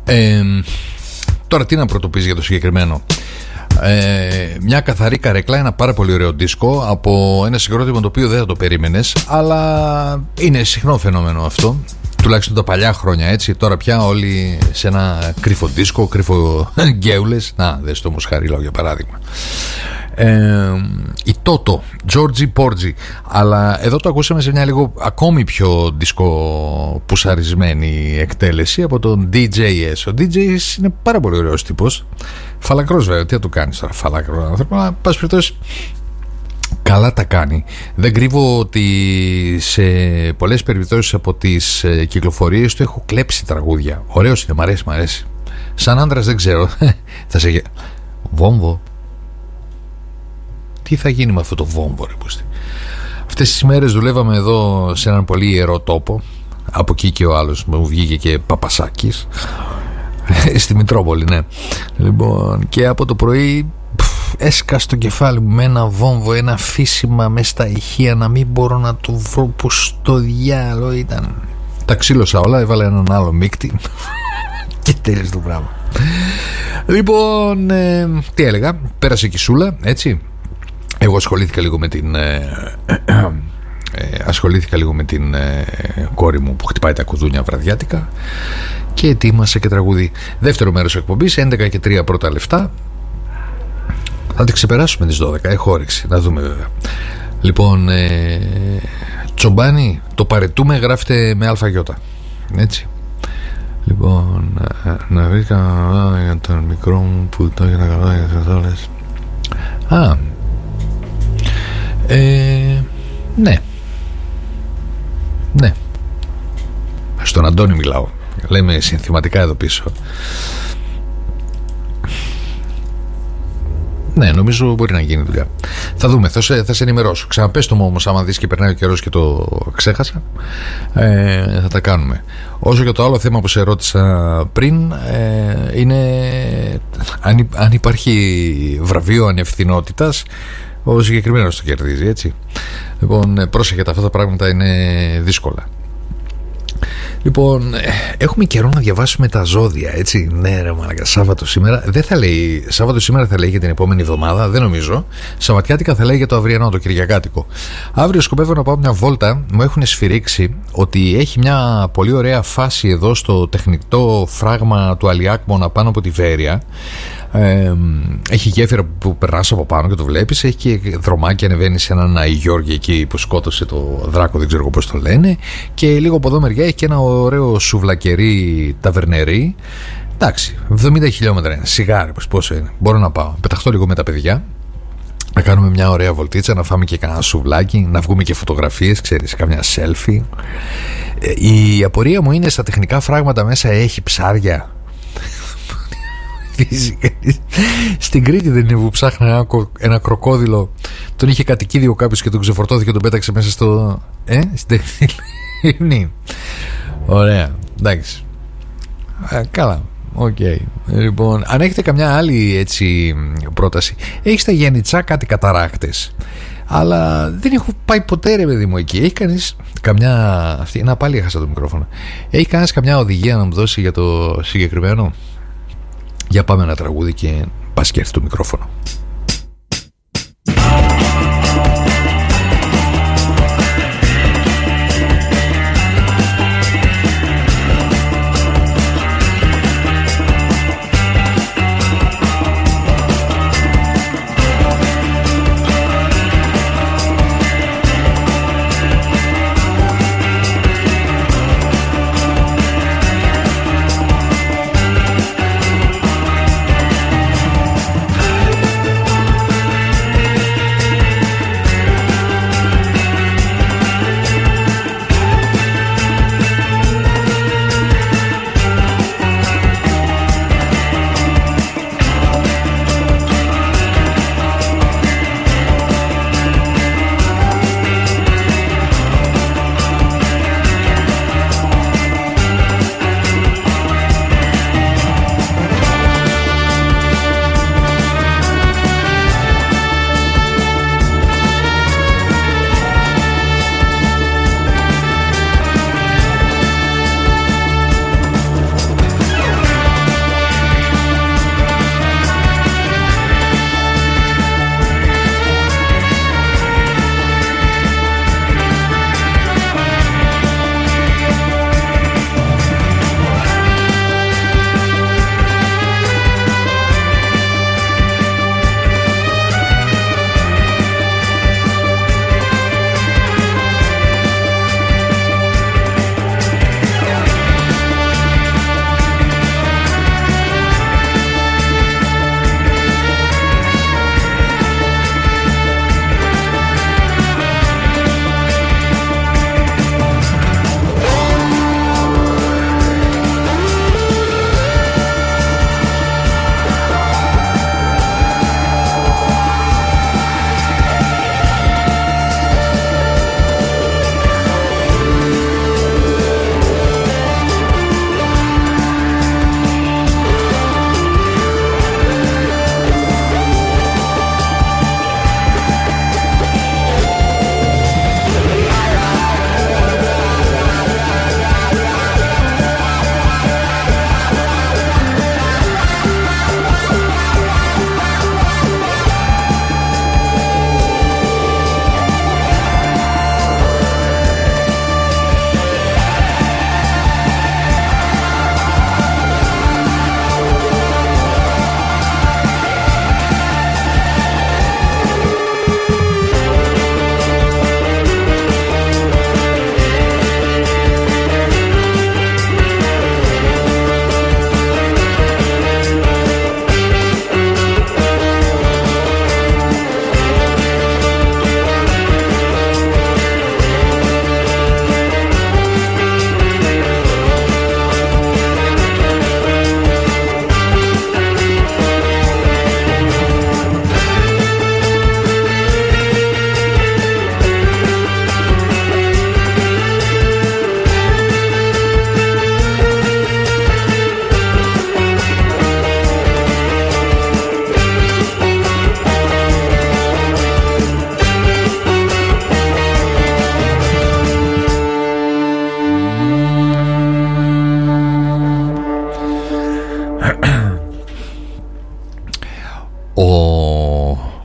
Τώρα τι να πρωτοποιήσει για το συγκεκριμένο. Μια καθαρή καρέκλα, ένα πάρα πολύ ωραίο δίσκο από ένα συγκρότημα το οποίο δεν θα το περίμενες, αλλά είναι συχνό φαινόμενο αυτό, τουλάχιστον τα παλιά χρόνια, έτσι. Τώρα πια όλοι σε ένα κρύφο δίσκο, κρύφο γκέουλες. Να δες το Μοσχαρίλαο για παράδειγμα. Η Τότο, Georgie Porgy. Αλλά εδώ το ακούσαμε σε μια λίγο ακόμη πιο δισκο πουσαρισμένη εκτέλεση από τον DJS. Ο DJS είναι πάρα πολύ ωραίος τύπος. Φαλακρός βέβαια, τι θα του κάνεις τώρα, φαλακρό άνθρωπο, αλλά πας περιπτώσει καλά τα κάνει. Δεν κρύβω ότι σε πολλές περιπτώσεις από τις κυκλοφορίες του έχω κλέψει τραγούδια. Ωραίος είναι, μ' αρέσει. Σαν άντρας δεν ξέρω. Θα σε... Βόμβο. Τι θα γίνει με αυτό το βόμβο, ρε πούστη. Αυτές τις μέρες δουλεύαμε εδώ σε έναν πολύ ιερό τόπο. Από εκεί και ο άλλος μου βγήκε και Παπασάκης. Στη Μητρόπολη, ναι. Λοιπόν, και από το πρωί έσκα στο κεφάλι μου με ένα βόμβο, ένα αφήσιμα μέσα στα ηχεία, να μην μπορώ να το βρω, πως στο διάλο ήταν. Τα ξύλωσα όλα, έβαλα έναν άλλο μίκτη και τέλειωσε το πράγμα. Λοιπόν, τι έλεγα, πέρασε και η Σούλα, έτσι. Εγώ ασχολήθηκα λίγο με την κόρη μου που χτυπάει τα κουδούνια βραδιάτικα και ετοίμασε και τραγούδι. Δεύτερο μέρος εκπομπής, 11 και 3 πρώτα λεφτά. Θα την ξεπεράσουμε τις 12, έχω όρεξη, να δούμε βέβαια. Λοιπόν, Τσομπάνι, το παρετούμε γράφεται με αλφαγιώτα, έτσι. Λοιπόν, να βρει κανένα για τον μικρό μου που το έγινε καλά για τις όλες. Ναι. Στον Αντώνη μιλάω. Λέμε συνθηματικά εδώ πίσω. Ναι, νομίζω μπορεί να γίνει δουλειά. Θα δούμε, θα σε ενημερώσω. Ξαναπες το μου όμως, άμα δεις και περνάει ο καιρός και το ξέχασα, θα τα κάνουμε. Όσο για το άλλο θέμα που σε ρώτησα πριν, είναι αν υπάρχει βραβείο ανευθυνότητας, ο συγκεκριμένος το κερδίζει, έτσι. Λοιπόν, πρόσεχετε, αυτά τα πράγματα είναι δύσκολα. Λοιπόν, έχουμε καιρό να διαβάσουμε τα ζώδια, έτσι. Ναι, ρε μαλάκα, Σάββατο σήμερα. Δεν θα λέει, Σάββατο σήμερα θα λέει για την επόμενη εβδομάδα, δεν νομίζω. Σαββατιάτικα θα λέει για το αυριανό, το κυριακάτικο. Αύριο σκοπεύω να πάω μια βόλτα. Μου έχουν σφυρίξει ότι έχει μια πολύ ωραία φάση εδώ στο τεχνητό φράγμα του Αλιάκμονα πάνω από τη Βέρεια. Έχει γέφυρα που περνάς από πάνω και το βλέπεις. Έχει και δρομάκι, ανεβαίνει σε έναν Αϊγιώργη εκεί που σκότωσε το δράκο, δεν ξέρω πώς το λένε. Και λίγο από εδώ μεριά έχει και ένα ωραίο σουβλακερί ταβερνερί. Εντάξει, 70 χιλιόμετρα είναι. Σιγάρι, πόσο είναι. Μπορώ να πάω. Πεταχτώ λίγο με τα παιδιά. Να κάνουμε μια ωραία βολτίτσα, να φάμε και κανένα σουβλάκι, να βγούμε και φωτογραφίες, ξέρεις, καμιά selfie. Η απορία μου είναι, στα τεχνικά φράγματα μέσα έχει ψάρια. Στην Κρήτη δεν είναι που ψάχνει ένα κροκόδιλο, τον είχε κατοικίδιο κάποιος και τον ξεφορτώθηκε και τον πέταξε μέσα στο... στην τεχνική. Ωραία, εντάξει. Καλά, οκ. Λοιπόν, αν έχετε καμιά άλλη έτσι πρόταση. Έχει στα Γιάννητσά κάτι καταράκτες, αλλά δεν έχω πάει ποτέ, ρε παιδί μου, εκεί. Έχει κανείς καμιά... Να, πάλι έχασα το μικρόφωνο. Έχει κανείς καμιά οδηγία να μου δώσει για το συγκεκριμένο? Για πάμε ένα τραγούδι και πας και έρθει το μικρόφωνο.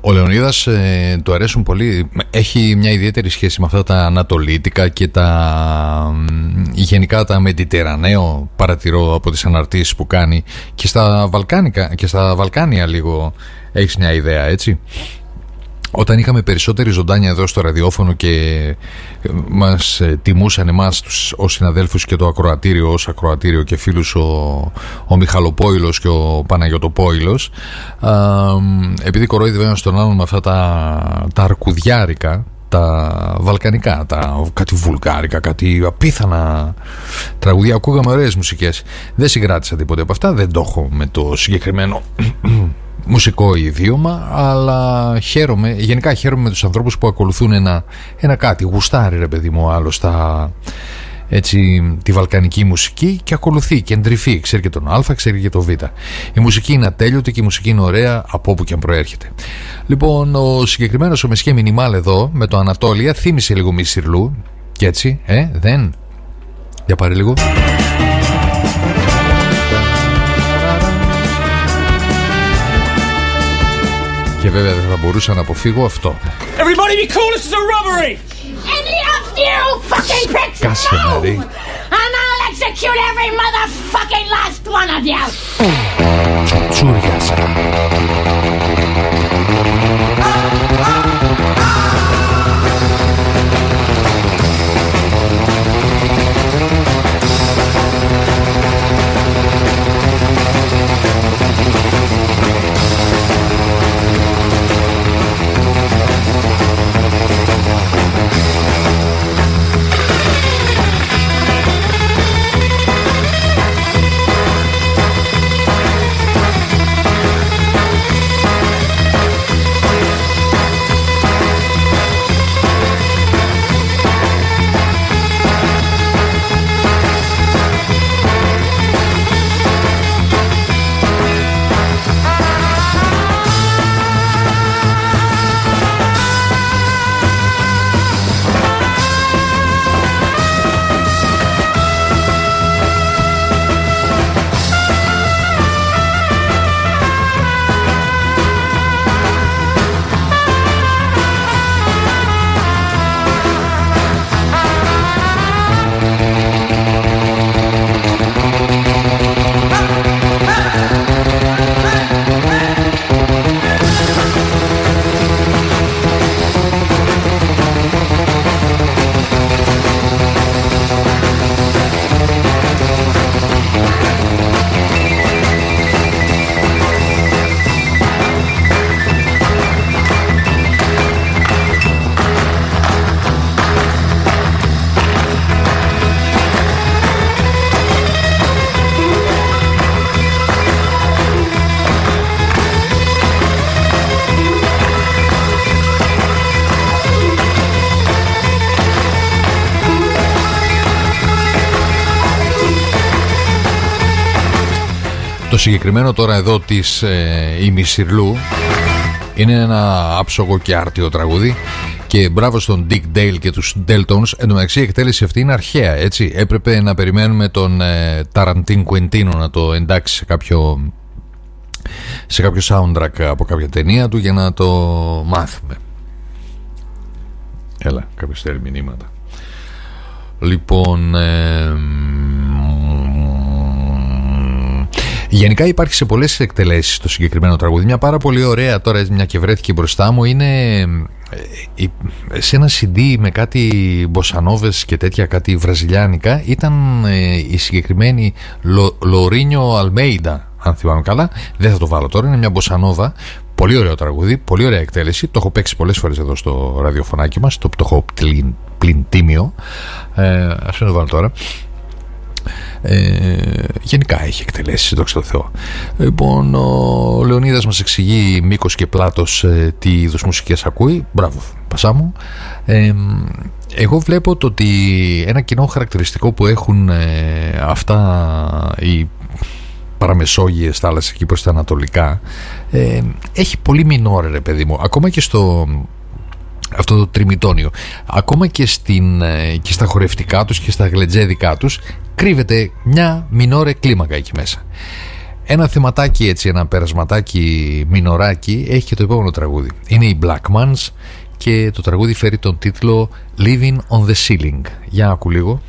Ο Λεωνίδας του αρέσουν πολύ. Έχει μια ιδιαίτερη σχέση με αυτά τα ανατολίτικα και γενικά τα Μεντιτερανέο. Παρατηρώ από τις αναρτήσεις που κάνει και στα Βαλκάνια λίγο έχεις μια ιδέα, έτσι. Όταν είχαμε περισσότερη ζωντάνια εδώ στο ραδιόφωνο και μας τιμούσαν εμάς ως συναδέλφους και το ακροατήριο ως ακροατήριο και φίλους ο Μιχαλοπόηλος και ο Παναγιωτοπόηλος, επειδή κορόιδευαν στον άλλον με αυτά τα αρκουδιάρικα, τα βαλκανικά, κάτι βουλγάρικα, κάτι απίθανα τραγουδία, ακούγαμε ωραίες μουσικές. Δεν συγκράτησα τίποτε από αυτά, δεν το έχω με το συγκεκριμένο μουσικό ιδίωμα, αλλά γενικά χαίρομαι με τους ανθρώπους που ακολουθούν ένα κάτι, γουστάρει ρε παιδί μου άλλο τη βαλκανική μουσική και ακολουθεί και εντρυφεί, ξέρει και τον Α, ξέρει και τον Β. Η μουσική είναι ατέλειωτη και η μουσική είναι ωραία από όπου και αν προέρχεται. Λοιπόν, ο συγκεκριμένος ο Μεσχέ Μινιμάλ εδώ με το Ανατόλια θύμισε λίγο Μισιρλού και έτσι, δεν. Για πάρε λίγο. Και βέβαια δεν θα μπορούσα να αποφύγω αυτό. Everybody be cool, this is a robbery! Any of you fucking pricks Κάσε move! Μαρή. And I'll execute every motherfucking last one of you! Τσούριασα. Το συγκεκριμένο τώρα εδώ της Ημισιρλού είναι ένα άψογο και άρτιο τραγούδι και μπράβο στον Dick Dale και τους Deltones. Εν τω μεταξύ η εκτέλεση αυτή είναι αρχαία, έτσι. Έπρεπε να περιμένουμε τον Ταραντίν Κουεντίνο να το εντάξει σε κάποιο soundtrack από κάποια ταινία του για να το μάθουμε. Έλα, κάποιος στέλνει μηνύματα. Λοιπόν, γενικά υπάρχει σε πολλές εκτελέσεις το συγκεκριμένο τραγούδι. Μια πάρα πολύ ωραία, τώρα μια και βρέθηκε μπροστά μου, είναι σε ένα CD με κάτι μποσανόβες και τέτοια, κάτι βραζιλιάνικα. Ήταν η συγκεκριμένη Λορίνιο Αλμέιντα, αν θυμάμαι καλά. Δεν θα το βάλω τώρα, είναι μια μποσανόβα. Πολύ ωραίο τραγούδι, πολύ ωραία εκτέλεση. Το έχω παίξει πολλές φορές εδώ στο ραδιοφωνάκι μας. Το έχω πλην τίμιο. Ας μην το βάλω τώρα. Γενικά έχει εκτελέσει, δόξα τω Θεώ. Λοιπόν, ο Λεωνίδας μας εξηγεί μήκος και πλάτος τι είδους μουσικές ακούει. Μπράβο, πασά μου. Εγώ βλέπω το ότι ένα κοινό χαρακτηριστικό που έχουν αυτά οι παραμεσόγειες θάλασσες εκεί προς τα ανατολικά, έχει πολύ μινόρε, ρε παιδί μου. Ακόμα και στο αυτό το τριμητόνιο, ακόμα και στα χορευτικά τους και στα γλετζέδικα τους, κρύβεται μια μινόρε κλίμακα εκεί μέσα. Ένα θεματάκι έτσι, ένα περασματάκι μινοράκι έχει και το επόμενο τραγούδι. Είναι οι Blackmans και το τραγούδι φέρει τον τίτλο Living on the Ceiling. Για άκου λίγο.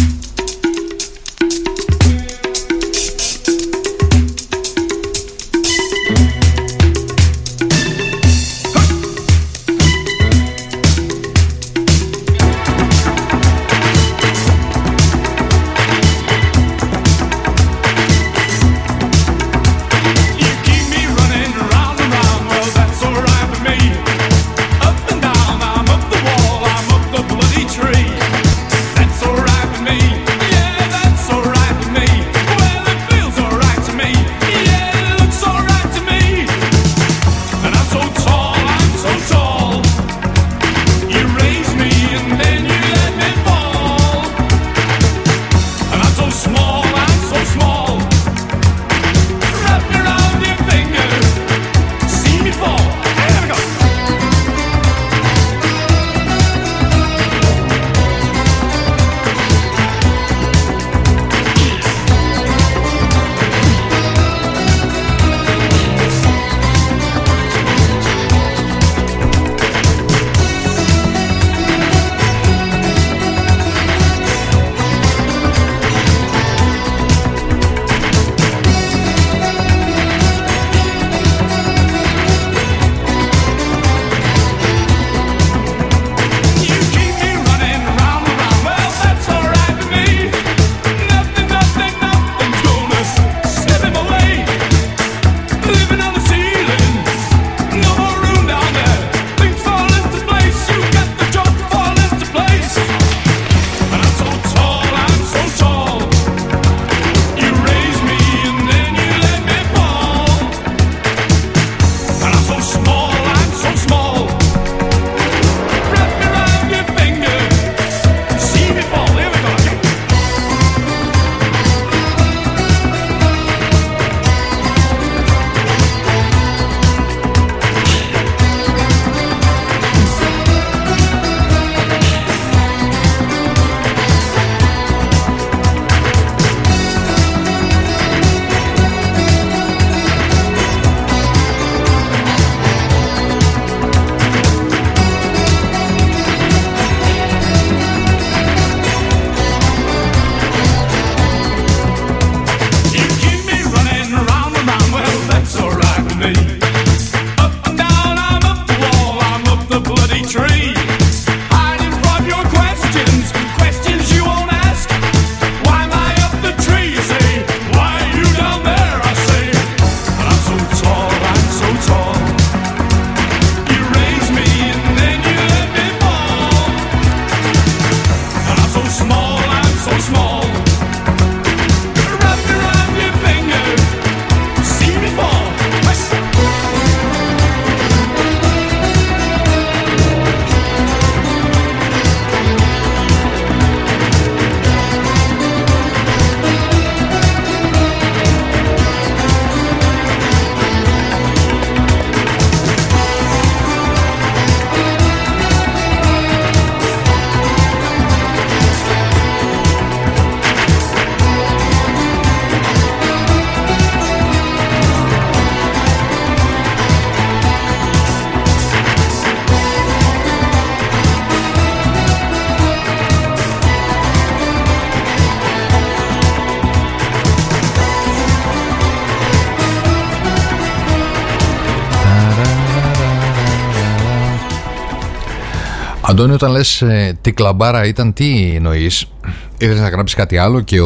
Αντώνη, όταν λες τι κλαμπάρα ήταν, τι εννοείς? Ήθελες να γράψεις κάτι άλλο και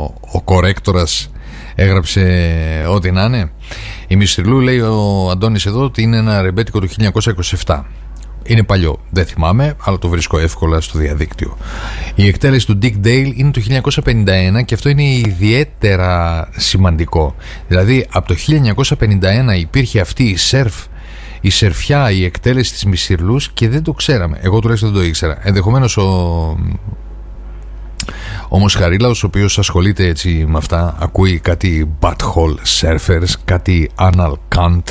ο κορέκτορας έγραψε ό,τι να είναι? Η Μυστριλού, λέει ο Αντώνης εδώ, ότι είναι ένα ρεμπέτικο του 1927. Είναι παλιό, δεν θυμάμαι, αλλά το βρίσκω εύκολα στο διαδίκτυο. Η εκτέλεση του Dick Dale είναι το 1951 και αυτό είναι ιδιαίτερα σημαντικό. Δηλαδή από το 1951 υπήρχε αυτή η σερφιά, η εκτέλεση της Μυστριλούς και δεν το ξέραμε. Εγώ τουλάχιστον δεν το ήξερα. Ενδεχομένως ο Μοσχαρίλαος, ο οποίος ασχολείται έτσι με αυτά, ακούει κάτι butthole surfers, κάτι anal cunt.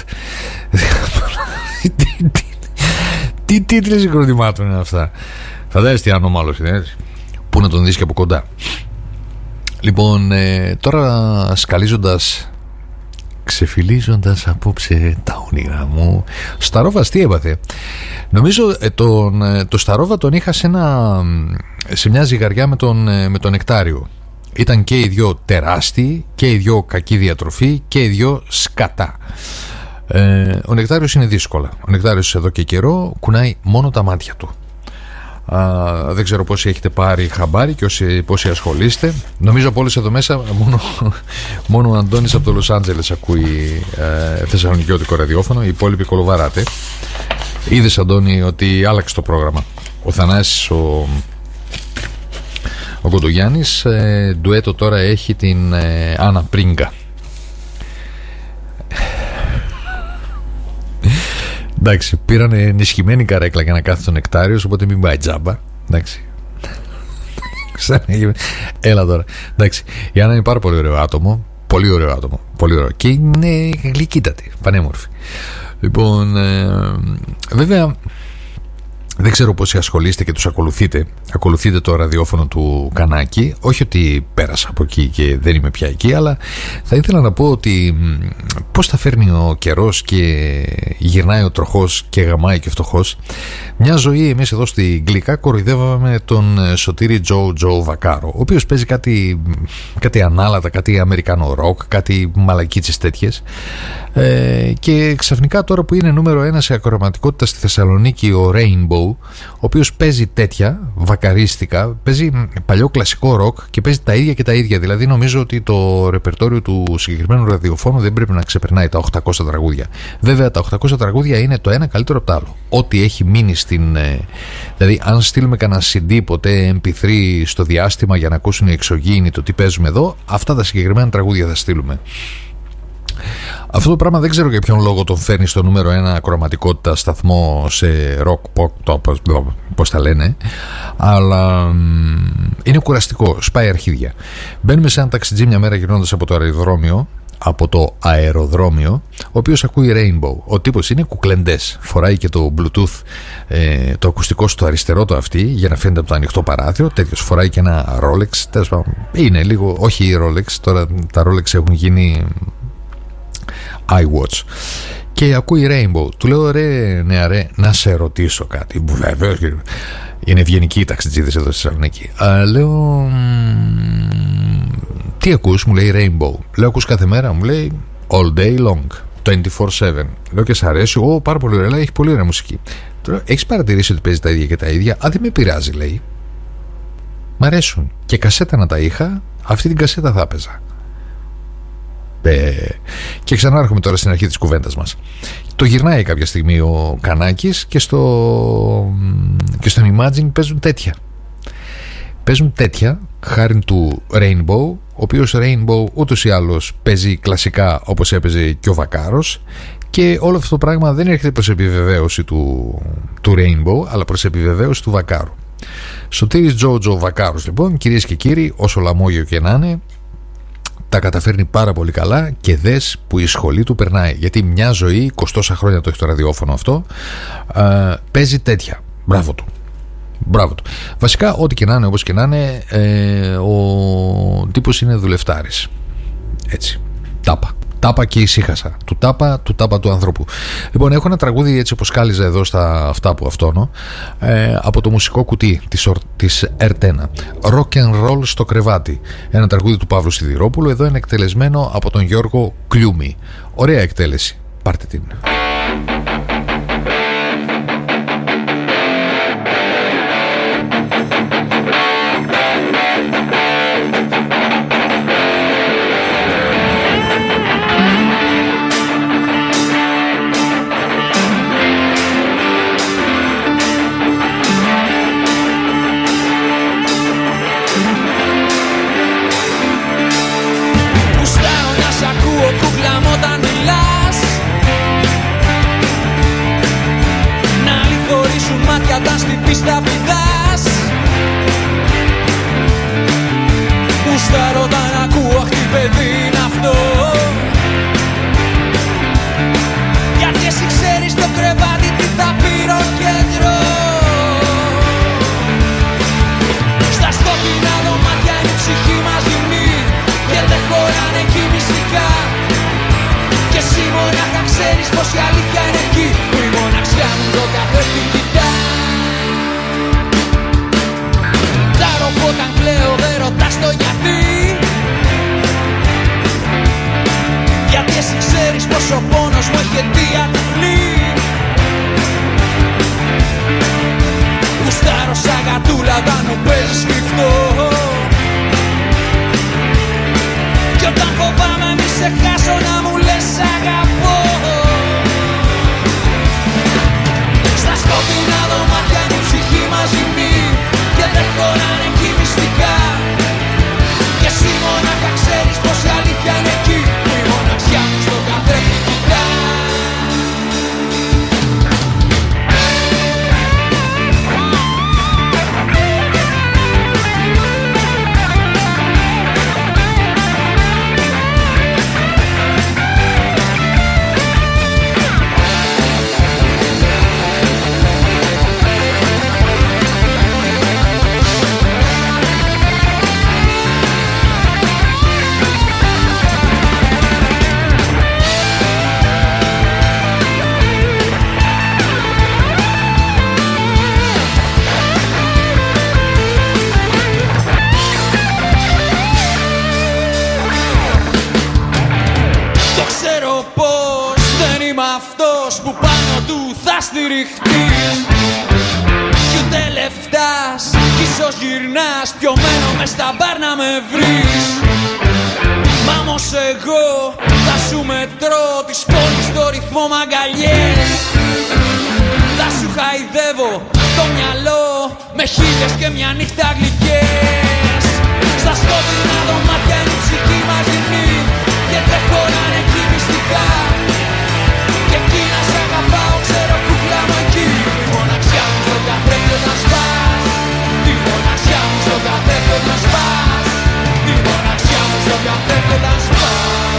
Τι τίτλοι συγκροτημάτων είναι αυτά? Φαντάζεσαι τι ανώμαλος είναι, έτσι. Πού να τον δεις και από κοντά. Λοιπόν, τώρα σκαλίζοντας ξεφυλίζοντας απόψε τα όνειρά μου. Σταρόβας τι έπαθε? Νομίζω το Σταρόβα τον είχα σε μια ζυγαριά με τον Νεκτάριο. Ήταν και οι δυο τεράστιοι και οι δυο κακή διατροφή και οι δυο σκατά. Ο Νεκτάριος είναι δύσκολα. Ο Νεκτάριος εδώ και καιρό κουνάει μόνο τα μάτια του. Δεν ξέρω πόσοι έχετε πάρει χαμπάρι και πόσοι ασχολείστε. Νομίζω από όλες εδώ μέσα μόνο ο Αντώνης από το Λος Άντζελες ακούει θεσσαλονικιώτικο ραδιόφωνο. Οι υπόλοιποι κολοβαράτε. Είδες, Αντώνη, ότι άλλαξε το πρόγραμμα. Ο Θανάσης ο Κοντογιάννης ντουέτο τώρα έχει την Άννα Πρίγκα. Εντάξει, πήραν ενισχυμένη καρέκλα για να κάθεται ο Νεκτάριος, οπότε μην πάει τζάμπα. Εντάξει. Έλα τώρα. Εντάξει, η Άννα είναι πάρα πολύ ωραίο άτομο. Πολύ ωραίο άτομο. Πολύ ωραίο. Και είναι γλυκύτατη, πανέμορφη. Λοιπόν, βέβαια, δεν ξέρω πόσοι ασχολείστε και τους ακολουθείτε. Ακολουθείτε το ραδιόφωνο του Κανάκη. Όχι ότι πέρασα από εκεί και δεν είμαι πια εκεί, αλλά θα ήθελα να πω ότι πώς θα φέρνει ο καιρός και γυρνάει ο τροχός και γαμάει και φτωχός. Μια ζωή εμείς εδώ στη Γλυκά κοροϊδεύαμε τον Σωτήρη Τζο Βακάρο, ο οποίος παίζει κάτι ανάλατα, κάτι αμερικανό ροκ, κάτι μαλακίτσες τέτοιες. Και ξαφνικά τώρα που είναι νούμερο 1 σε ακροματικότητα στη Θεσσαλονίκη ο Rainbow, ο οποίος παίζει τέτοια βακαρίστικα, παίζει παλιό κλασικό ροκ και παίζει τα ίδια και τα ίδια. Δηλαδή νομίζω ότι το ρεπερτόριο του συγκεκριμένου ραδιοφώνου δεν πρέπει να ξεπερνάει τα 800 τραγούδια. Βέβαια τα 800 τραγούδια είναι το ένα καλύτερο από το άλλο. Ό,τι έχει μείνει δηλαδή αν στείλουμε κανένα CD ποτέ MP3 στο διάστημα για να ακούσουν οι εξωγήινοι το τι παίζουμε εδώ, αυτά τα συγκεκριμένα τραγούδια θα στείλουμε. Αυτό το πράγμα δεν ξέρω για ποιον λόγο τον φέρνει στο νούμερο 1 ακροματικότητα σταθμό σε rock pop, πώς τα λένε, αλλά είναι κουραστικό, σπάει αρχίδια. Μπαίνουμε σε ένα ταξιτζί μια μέρα γυρνώντας από το αεροδρόμιο, ο οποίος ακούει Rainbow. Ο τύπος είναι κουκλεντές, φοράει και το Bluetooth, το ακουστικό στο αριστερό το αυτή για να φαίνεται από το ανοιχτό παράθυρο. Τέτοιος φοράει και ένα Rolex, τέλος πάντων είναι λίγο, όχι η Rolex, τώρα τα Rolex έχουν γίνει iWatch, και ακούει Rainbow. Του λέω, ρε νεαρέ, να σε ρωτήσω κάτι. Βεβαίως, είναι ευγενικοί οι ταξιτζίδες εδώ στη Θεσσαλονίκη. Λέω, τι ακούς? Μου λέει Rainbow. Λέω, ακούς κάθε μέρα? Μου λέει all day long, 24/7. Λέω, και σ' αρέσει? Πάρα πολύ ωραία, λέει, έχει πολύ ωραία μουσική. Τώρα, έχεις παρατηρήσει ότι παίζει τα ίδια και τα ίδια? Δεν με πειράζει, λέει. Μ' αρέσουν. Και κασέτα να τα είχα, αυτή την κασέτα θα έπαιζα. Και ξανάρχομαι τώρα στην αρχή της κουβέντας μας. Το γυρνάει κάποια στιγμή ο Κανάκης και στον Imagine παίζουν τέτοια χάρη του Rainbow, ο οποίος Rainbow ούτως ή άλλως παίζει κλασικά όπως έπαιζε και ο Βακάρος, και όλο αυτό το πράγμα δεν έρχεται προς επιβεβαίωση του Rainbow, αλλά προς επιβεβαίωση του Βακάρου. Σωτήρης Τζο Βακάρος, λοιπόν, κυρίες και κύριοι, όσο λαμόγιο και να είναι, τα καταφέρνει πάρα πολύ καλά, και δες που η σχολή του περνάει, γιατί μια ζωή, 20 τόσα χρόνια το έχει το ραδιόφωνο αυτό, παίζει τέτοια. Μπράβο του. Βασικά, ό,τι και να είναι, όπως και να είναι, ο τύπος είναι δουλευτάρης. Έτσι. Τάπα και ησύχασα. Του τάπα του ανθρώπου. Λοιπόν, έχω ένα τραγούδι έτσι όπως κάλυζα εδώ στα αυτά που αυτόνω, από το μουσικό κουτί της ΕΡΤ1. Rock and roll στο κρεβάτι. Ένα τραγούδι του Παύλου Σιδηρόπουλου. Εδώ είναι εκτελεσμένο από τον Γιώργο Κλιούμη. Ωραία εκτέλεση. Πάρτε την. Όταν στην πίστα πηδάς, γουστάρω όταν ακούω, αχ τι παιδί είναι αυτό. Γιατί εσύ ξέρεις το κρεβάτι τι θα πήρω κέντρο. Στα σκοτεινά δωμάτια είναι η ψυχή μας γυμνή και δεν χωράνε εκεί μυστικά. του θα στηριχτείς. Κι ούτε λεφτάς, κι ίσως γυρνάς πιωμένο μες στα μπαρ να με βρεις. Μα όμως εγώ θα σου μετρώ τις πόλεις στο ρυθμό μαγκαλιές. Θα σου χαϊδεύω το μυαλό με χίλιες και μια νύχτα γλυκές. Στα σκότεινα δωμάτια είναι η ψυχή μας γυμνή και δεν χωράνε εκεί μυστικά. Και εκεί να σ' αγαπάω ξέρω κούκλα μου εκεί. Τη μοναξιά μου στον καθρέφτη όταν σπάς. Τη μοναξιά μου στον καθρέφτη όταν σπάς. Τη μοναξιά μου στον καθρέφτη όταν σπάς.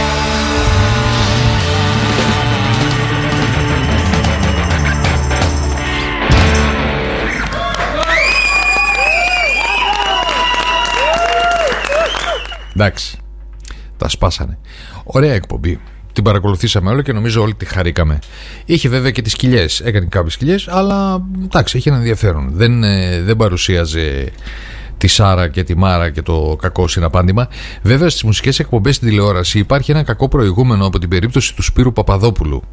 Εντάξει, τα σπάσανε. Ωραία εκπομπή. Την παρακολουθήσαμε όλο και νομίζω όλοι τη χαρήκαμε. Είχε βέβαια και τις κοιλιές. Έκανε κάποιες κοιλιές, αλλά εντάξει, είχε ένα ενδιαφέρον. Δεν παρουσίαζε τη Σάρα και τη Μάρα και το κακό συναπάντημα. Βέβαια στις μουσικές εκπομπές στην τηλεόραση υπάρχει ένα κακό προηγούμενο από την περίπτωση του Σπύρου Παπαδόπουλου.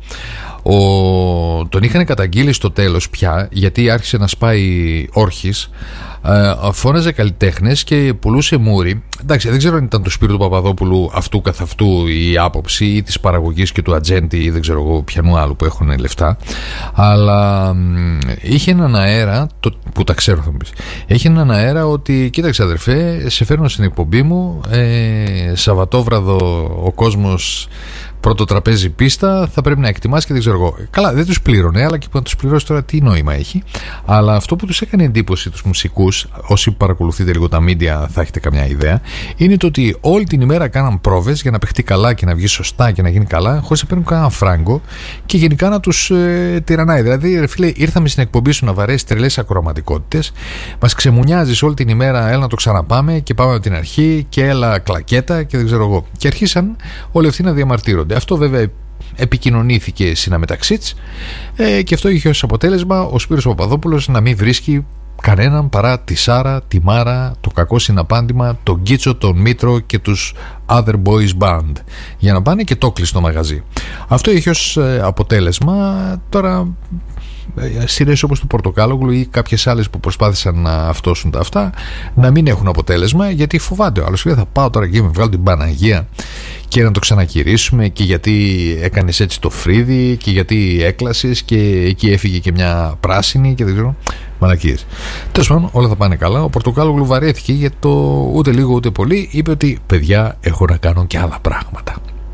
Τον είχαν καταγγείλει στο τέλος πια, γιατί άρχισε να σπάει όρχης. Φώναζε καλλιτέχνες και πουλούσε μούρι. Εντάξει, δεν ξέρω αν ήταν του Σπύρου του Παπαδόπουλου αυτού καθ' αυτού η άποψη ή της παραγωγής και του ατζέντη ή δεν ξέρω εγώ ποιανού άλλου που έχουν λεφτά. Αλλά είχε έναν αέρα, που τα ξέρω θα μου πεις, είχε έναν αέρα ότι κοίταξε αδερφέ, σε φέρνω στην εκπομπή μου, Σαββατόβραδο ο κόσμος πρώτο τραπέζι πίστα, θα πρέπει να εκτιμάς και δεν ξέρω εγώ. Καλά, δεν τους πλήρωνε, αλλά και που να τους πληρώσει τώρα τι νόημα έχει. Αλλά αυτό που τους έκανε εντύπωση τους μουσικούς, όσοι παρακολουθείτε λίγο τα media θα έχετε καμιά ιδέα, είναι το ότι όλη την ημέρα κάναν πρόβες για να παιχτεί καλά και να βγει σωστά και να γίνει καλά, χωρίς να παίρνουν κανένα φράγκο και γενικά να τους τυραννάει. Δηλαδή, ρε φίλε, ήρθαμε στην εκπομπή σου να βαρέσει τρελές ακροαματικότητες, μας ξεμουνιάζεις όλη την ημέρα, έλα να το ξαναπάμε και πάμε από την αρχή και έλα κλακέτα και δεν ξέρω εγώ. Και αρχίσαν όλοι αυτοί να διαμαρτύρονται. Αυτό βέβαια επικοινωνήθηκε συναμεταξύ της και αυτό είχε ως αποτέλεσμα ο Σπύρος Παπαδόπουλος να μην βρίσκει κανέναν παρά τη Σάρα, τη Μάρα, το κακό συναπάντημα, τον Κίτσο, τον Μήτρο και τους Other Boys Band για να πάνε και το κλείσει το μαγαζί. Αυτό είχε ως αποτέλεσμα τώρα σειρές όπως του Πορτοκάλογλου ή κάποιες άλλες που προσπάθησαν να αυτόσουν τα αυτά να μην έχουν αποτέλεσμα, γιατί φοβάται ο άλλος. Θα πάω τώρα και με βγάλω την Παναγία και να το ξανακυρίσουμε και γιατί έκανες έτσι το φρύδι και γιατί έκλασες και εκεί έφυγε και μια πράσινη και δεν ξέρω, μαλακίες. Τέλος πάντων, όλα θα πάνε καλά. Ο Πορτοκάλογλου βαρέθηκε γιατί το ούτε λίγο ούτε πολύ είπε ότι παιδιά έχω να κάνω και άλλα πράγματα.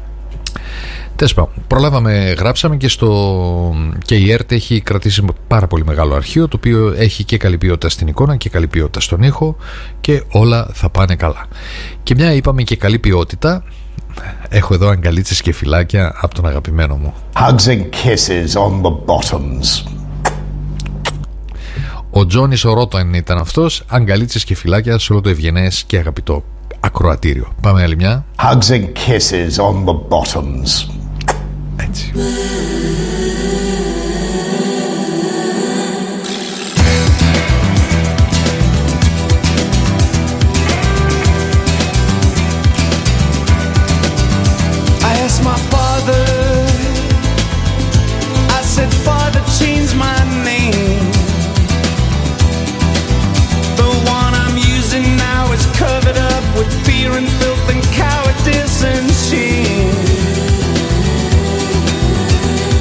Τέλος πάντων, προλάβαμε, γράψαμε και η ΕΡΤ έχει κρατήσει πάρα πολύ μεγάλο αρχείο, το οποίο έχει και καλή ποιότητα στην εικόνα και καλή ποιότητα στον ήχο και όλα θα πάνε καλά. Και μια είπαμε και καλή ποιότητα, έχω εδώ αγκαλίτσες και φυλάκια από τον αγαπημένο μου. Hugs and kisses on the bottoms. Ο Τζόνις ο Ρόταν ήταν αυτός, αγκαλίτσες και φυλάκια σε όλο το ευγενές και αγαπητό ακροατήριο. Πάμε άλλη μια. Hugs and kisses on the bottoms. Έτσι. I asked my father, I said, Father, change my name. The one I'm using now is covered up with fear and filth and cowardice and shame.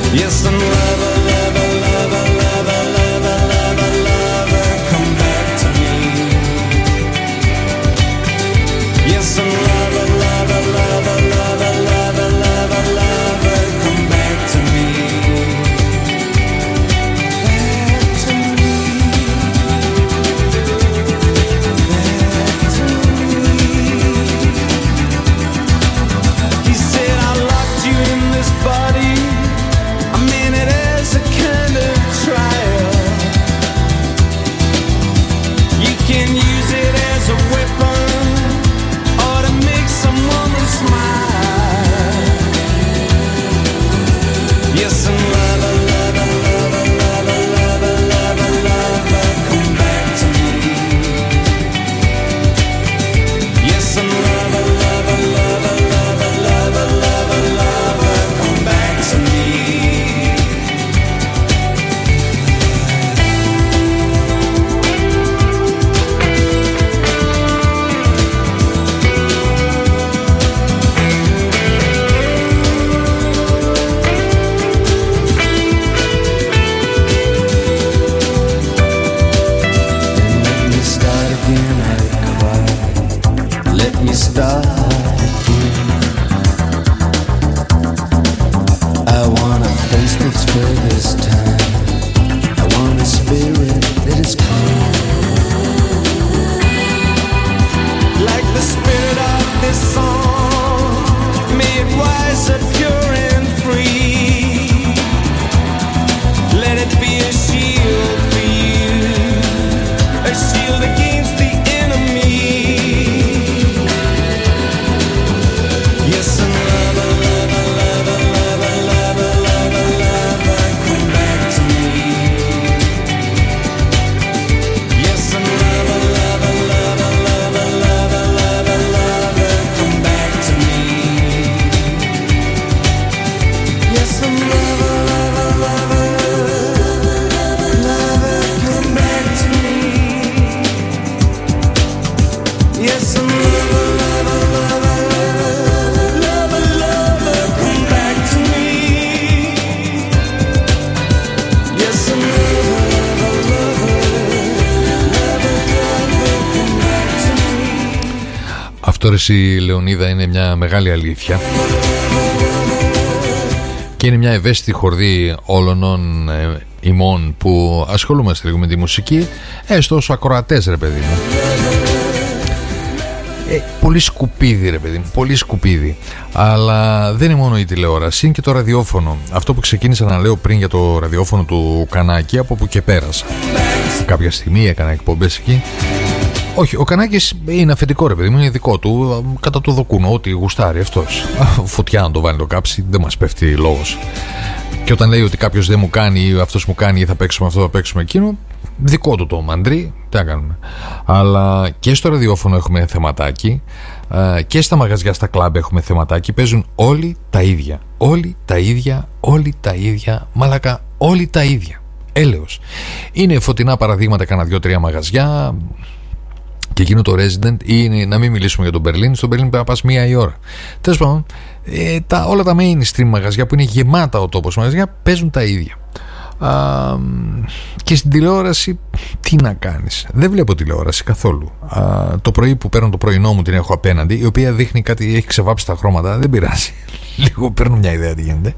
Αυτό ρε εσύ Λεωνίδα είναι μια μεγάλη αλήθεια και είναι μια ευαίσθητη χορδή όλων ημών που ασχολούμαστε λίγο με τη μουσική, έστω όσο ακροατές ρε παιδί μου. Πολύ σκουπίδι ρε παιδί μου, πολύ σκουπίδι. Αλλά δεν είναι μόνο η τηλεόραση, είναι και το ραδιόφωνο. Αυτό που ξεκίνησα να λέω πριν για το ραδιόφωνο του Κανάκη, από που και πέρασα. Κάποια στιγμή έκανα εκπομπές εκεί. Όχι, ο Κανάκης είναι αφεντικό ρε παιδί μου, είναι δικό του. Κατά το δοκούνο, ό,τι γουστάρει αυτός. Φωτιά να το βάλει το κάψει, δεν μας πέφτει λόγος. Και όταν λέει ότι κάποιος δεν μου κάνει ή αυτός μου κάνει ή θα παίξουμε αυτό, θα παίξουμε εκείνο, δικό του το μαντρί, τι να κάνουμε. Αλλά και στο ραδιόφωνο έχουμε θεματάκι, και στα μαγαζιά, στα κλαμπ έχουμε θεματάκι. Παίζουν όλοι τα ίδια. Όλοι τα ίδια, όλοι τα ίδια. Μαλάκα, όλοι τα ίδια. Έλεος. Είναι φωτεινά παραδείγματα, κάνα 2-3 μαγαζιά. Και εκείνο το Resident, ή να μην μιλήσουμε για τον Μπερλίν. Στον Μπερλίν πρέπει να πας 1 η ώρα. Τέλος πάντων, όλα τα mainstream μαγαζιά που είναι γεμάτα ο τόπος μαγαζιά παίζουν τα ίδια. Και στην τηλεόραση τι να κάνεις? Δεν βλέπω τηλεόραση καθόλου. Το πρωί που παίρνω το πρωινό μου την έχω απέναντι, η οποία δείχνει κάτι, έχει ξεβάψει τα χρώματα. Δεν πειράζει. Λίγο παίρνω μια ιδέα τι γίνεται.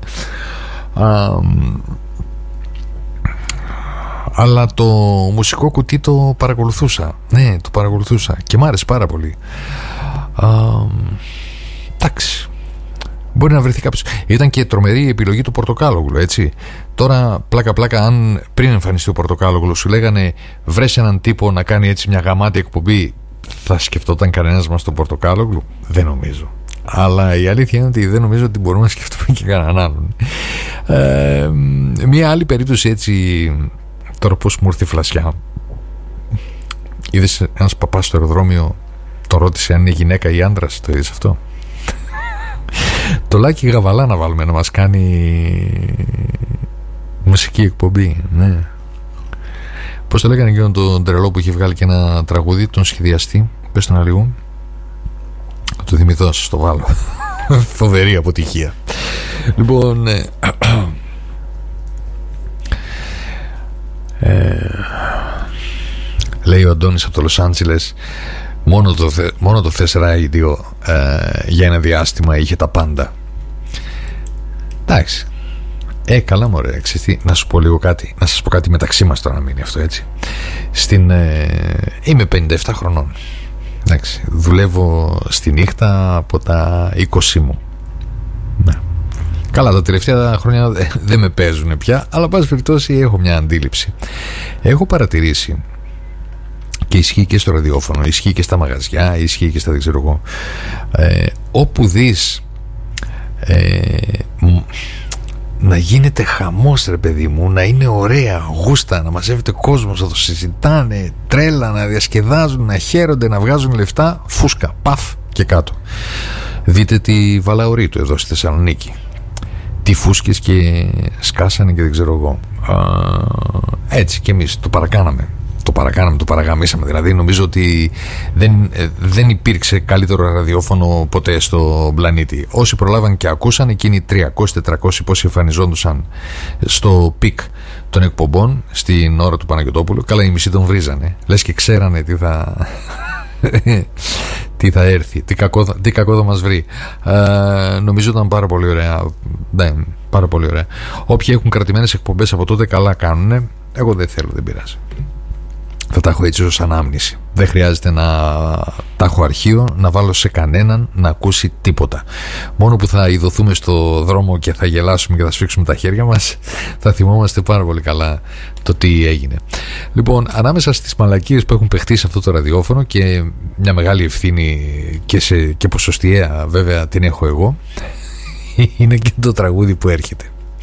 Αλλά το μουσικό κουτί το παρακολουθούσα. Ναι, το παρακολουθούσα και μ' άρεσε πάρα πολύ. Εντάξει, μπορεί να βρεθεί κάποιος. Ήταν και τρομερή η επιλογή του Πορτοκάλογλου, έτσι. Τώρα πλάκα αν πριν εμφανιστεί ο Πορτοκάλογλου σου λέγανε βρες έναν τύπο να κάνει έτσι μια γαμάτη εκπομπή, θα σκεφτόταν κανένας μας τον Πορτοκάλογλου? Δεν νομίζω. Αλλά η αλήθεια είναι ότι δεν νομίζω ότι μπορούμε να σκεφτούμε και κανέναν άλλον. Μια άλλη περίπτωση έτσι, τώρα πως μου ήρθε η φλασιά. Είδες ένας παπάς στο αεροδρόμιο, τον ρώτησε αν είναι γυναίκα ή άντρας? Το είδες αυτό? Το Λάκη Γαβαλά να βάλουμε να μας κάνει μουσική εκπομπή. Ναι. Πώς το λέγανε εκείνον τον τρελό που είχε βγάλει και ένα τραγούδι, τον σχεδιαστή? Πες τον λίγο. Θα το θυμηθώ, σας το βάλω. Φοβερή αποτυχία. Λοιπόν, λέει ο Αντώνης από το Λος Άντζελες, μόνο το Thess Radio για ένα διάστημα είχε τα πάντα. Εντάξει, καλά μωρέ, να σου πω λίγο κάτι, να σας πω κάτι μεταξύ μας τώρα, να μείνει αυτό έτσι. Είμαι 57 χρονών. Εντάξει, δουλεύω στη νύχτα από τα 20 μου. Ναι. Καλά, τα τελευταία χρόνια δεν με παίζουν πια, αλλά πάση περιπτώσει έχω μια αντίληψη. Έχω παρατηρήσει, και ισχύει και στο ραδιόφωνο, ισχύει και στα μαγαζιά, ισχύει και στα δεν ξέρω εγώ, όπου δεις να γίνεται χαμός ρε παιδί μου, να είναι ωραία γούστα, να μαζεύεται κόσμος, να το συζητάνε, τρέλα, να διασκεδάζουν, να χαίρονται, να βγάζουν λεφτά, φούσκα, παφ και κάτω. Δείτε τη Βαλαωρίτου εδώ στη Θεσσαλονίκη, τι φούσκες και σκάσανε και δεν ξέρω εγώ. Έτσι και εμείς το παρακάναμε, το παραγαμίσαμε. Δηλαδή νομίζω ότι δεν υπήρξε καλύτερο ραδιόφωνο ποτέ στο πλανήτη. Όσοι προλάβαν και ακούσαν, εκείνοι 300-400 πόσοι εμφανιζόντουσαν στο πικ των εκπομπών στην ώρα του Παναγιωτόπουλου, καλά οι μισοί τον βρίζανε, λες και ξέρανε τι θα έρθει, τι κακό θα μας βρει. Νομίζω ήταν πάρα πολύ ωραία. Ναι, πάρα πολύ ωραία. Όποιοι έχουν κρατημένες εκπομπές από τότε καλά κάνουνε. Εγώ δεν θέλω, δεν πειράζει. Θα τα έχω έτσι ως ανάμνηση. Δεν χρειάζεται να τα έχω αρχείο, να βάλω σε κανέναν να ακούσει τίποτα. Μόνο που θα ειδωθούμε στο δρόμο και θα γελάσουμε και θα σφίξουμε τα χέρια μας, θα θυμόμαστε πάρα πολύ καλά το τι έγινε. Λοιπόν, ανάμεσα στις μαλακίες που έχουν παιχτεί σε αυτό το ραδιόφωνο, και μια μεγάλη ευθύνη και ποσοστιαία βέβαια την έχω εγώ, είναι και το τραγούδι που έρχεται.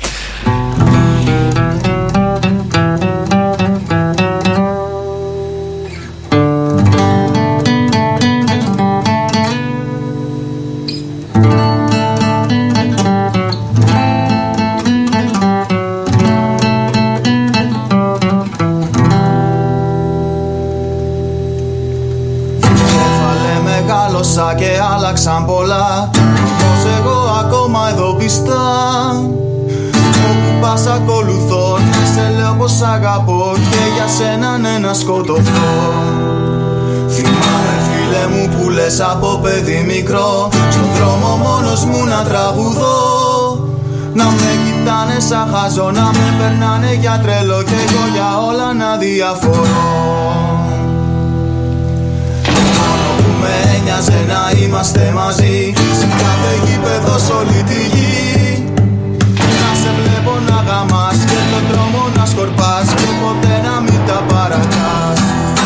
Και άλλαξαν πολλά, πως εγώ ακόμα εδώ πιστά. Όπου πας ακολουθώ, σε λέω πως αγαπώ και για σένα ναι να σκοτωθώ. Θυμάμαι φίλε φίλε μου που λες από παιδί μικρό, στον δρόμο μόνος μου να τραγουδώ. Να με κοιτάνε σαν χάζο, να με περνάνε για τρελό και εγώ για όλα να διαφορώ. Μόνο που με ένοιαζε να είμαστε μαζί, σε κάθε γήπεδο σ' όλη τη γη. Να σε βλέπω να γαμάς και τον δρόμο να σκορπάς και ποτέ να μην τα παρατάς.